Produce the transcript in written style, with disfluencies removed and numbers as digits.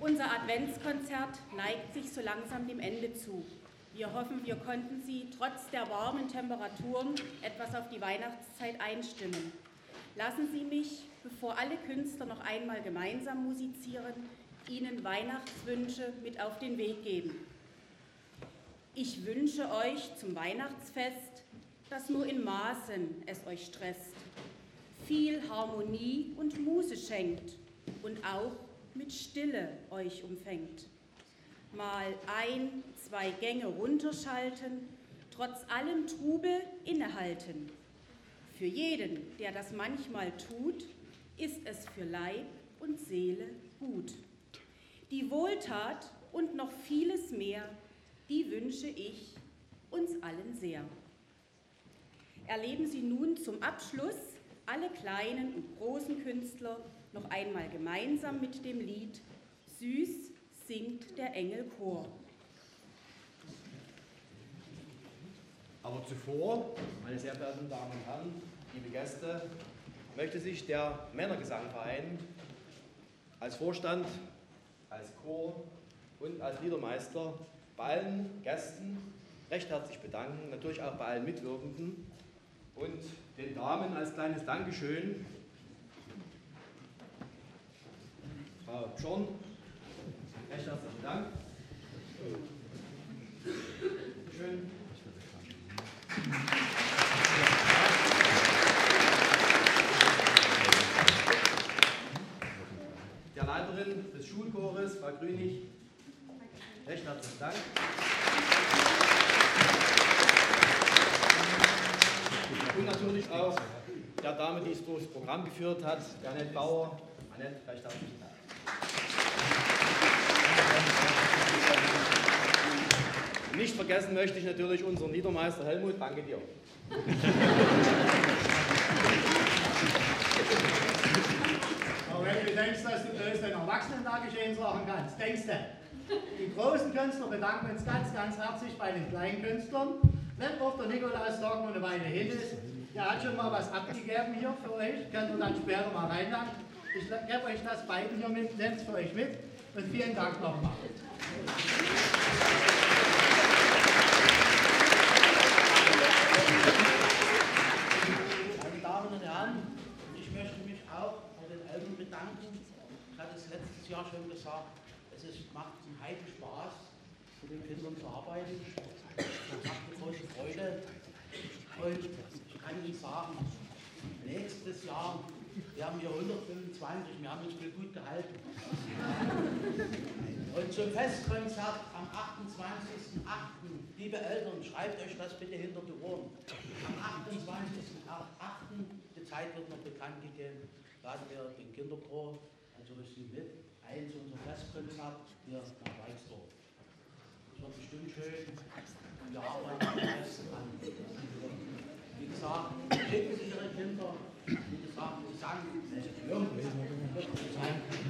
Unser Adventskonzert neigt sich so langsam dem Ende zu. Wir hoffen, wir konnten Sie trotz der warmen Temperaturen etwas auf die Weihnachtszeit einstimmen. Lassen Sie mich, bevor alle Künstler noch einmal gemeinsam musizieren, Ihnen Weihnachtswünsche mit auf den Weg geben. Ich wünsche euch zum Weihnachtsfest, dass nur in Maßen es euch stresst, viel Harmonie und Muße schenkt und auch mit Stille euch umfängt. Mal 1, 2 Gänge runterschalten, trotz allem Trubel innehalten. Für jeden, der das manchmal tut, ist es für Leib und Seele gut. Die Wohltat und noch vieles mehr, die wünsche ich uns allen sehr. Erleben Sie nun zum Abschluss alle kleinen und großen Künstler noch einmal gemeinsam mit dem Lied Süß singt der Engelchor. Aber zuvor, meine sehr verehrten Damen und Herren, liebe Gäste, möchte sich der Männergesangverein als Vorstand, als Chor und als Liedermeister bei allen Gästen recht herzlich bedanken, natürlich auch bei allen Mitwirkenden und den Damen als kleines Dankeschön. Frau Schorn, recht herzlichen Dank. Schön. Der Leiterin des Schulchores, Frau Grünig, recht herzlichen Dank. Und natürlich auch der Dame, die es durchs Programm geführt hat, der Annette Bauer. Annette, recht herzlichen Dank. Nicht vergessen möchte ich natürlich unseren Liedermeister Helmut. Danke dir. Aber wenn du denkst, dass du bloß den Erwachsenen da geschehen sagen kannst, denkst du, die großen Künstler bedanken uns ganz, ganz herzlich bei den kleinen Künstlern. Wenn auch der Nikolaustag noch eine Weile hin ist, der hat schon mal was abgegeben hier für euch, könnt ihr dann später mal reinladen. Ich gebe euch das beiden hier mit, nehmt es für euch mit und vielen Dank nochmal. Meine Damen und Herren, ich möchte mich auch bei den Eltern bedanken. Ich hatte es letztes Jahr schon gesagt, macht einen heiden Spaß, mit den Kindern zu arbeiten. Es macht eine große Freude. Und ich kann Ihnen sagen, nächstes Jahr werden wir 125, wir haben uns gut gehalten. Und zum Festkonzert am 28.08. Liebe Eltern, schreibt euch das bitte hinter die Ohren. Am 28.08. die Zeit wird noch bekannt gegeben, laden wir den Kinderchor, also Sie mit, ein zu unserem Festkonzert hier nach Weißdorf. Das wird bestimmt schön. Wir arbeiten am besten an. Wie gesagt, schicken Sie Ihre Kinder, wie gesagt, Gesang,